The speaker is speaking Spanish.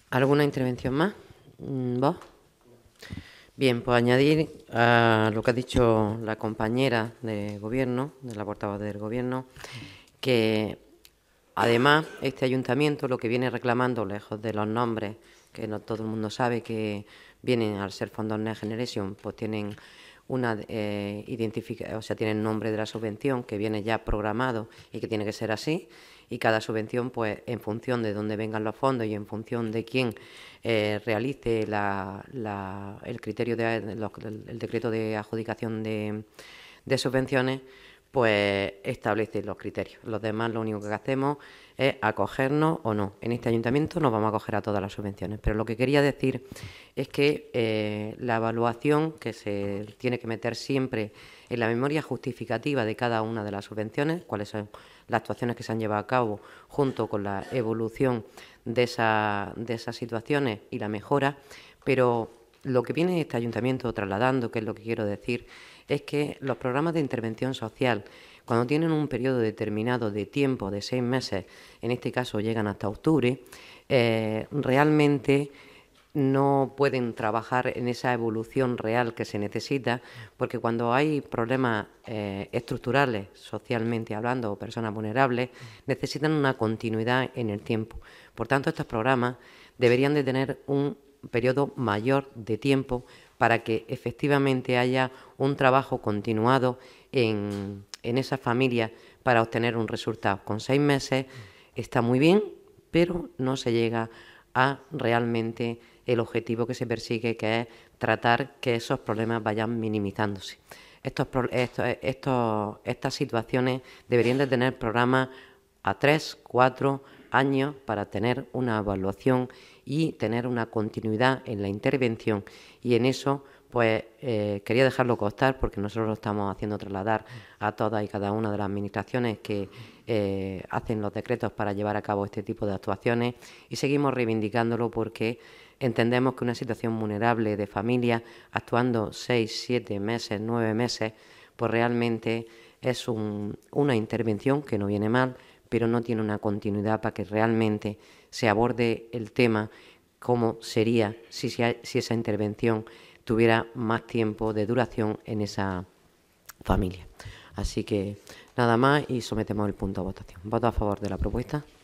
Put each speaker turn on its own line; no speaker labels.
¿Alguna intervención más? ¿Vos? Bien, pues añadir a lo que ha dicho la compañera de gobierno, de la portavoz del gobierno, que además este ayuntamiento lo que viene reclamando, lejos de los nombres, que no todo el mundo sabe que vienen al ser fondos Next Generation, pues tienen una identificación, o sea, tienen nombre de la subvención que viene ya programado y que tiene que ser así, y cada subvención, pues en función de dónde vengan los fondos y en función de quién realice el criterio el decreto de adjudicación de subvenciones, pues establece los criterios. Los demás lo único que hacemos es acogernos o no. En este ayuntamiento nos vamos a acoger a todas las subvenciones, pero lo que quería decir es que la evaluación que se tiene que meter siempre en la memoria justificativa de cada una de las subvenciones, cuáles son las actuaciones que se han llevado a cabo junto con la evolución de esas situaciones y la mejora, pero lo que viene este ayuntamiento trasladando, que es lo que quiero decir, es que los programas de intervención social, cuando tienen un periodo determinado de tiempo, de 6 meses, en este caso llegan hasta octubre, realmente no pueden trabajar en esa evolución real que se necesita, porque cuando hay problemas estructurales, socialmente hablando, o personas vulnerables, necesitan una continuidad en el tiempo. Por tanto, estos programas deberían de tener un periodo mayor de tiempo para que efectivamente haya un trabajo continuado en esas familias para obtener un resultado. Con 6 meses está muy bien, pero no se llega a realmente el objetivo que se persigue, que es tratar que esos problemas vayan minimizándose. Estas situaciones deberían de tener programas a 3, 4 años para tener una evaluación y tener una continuidad en la intervención, y en eso pues quería dejarlo constar, porque nosotros lo estamos haciendo trasladar a todas y cada una de las administraciones que hacen los decretos para llevar a cabo este tipo de actuaciones, y seguimos reivindicándolo porque entendemos que una situación vulnerable de familia actuando 6, 7 meses, 9 meses, pues realmente es una intervención que no viene mal, pero no tiene una continuidad para que realmente se aborde el tema como sería si esa intervención tuviera más tiempo de duración en esa familia. Así que nada más, y sometemos el punto a votación. ¿Voto a favor de la propuesta?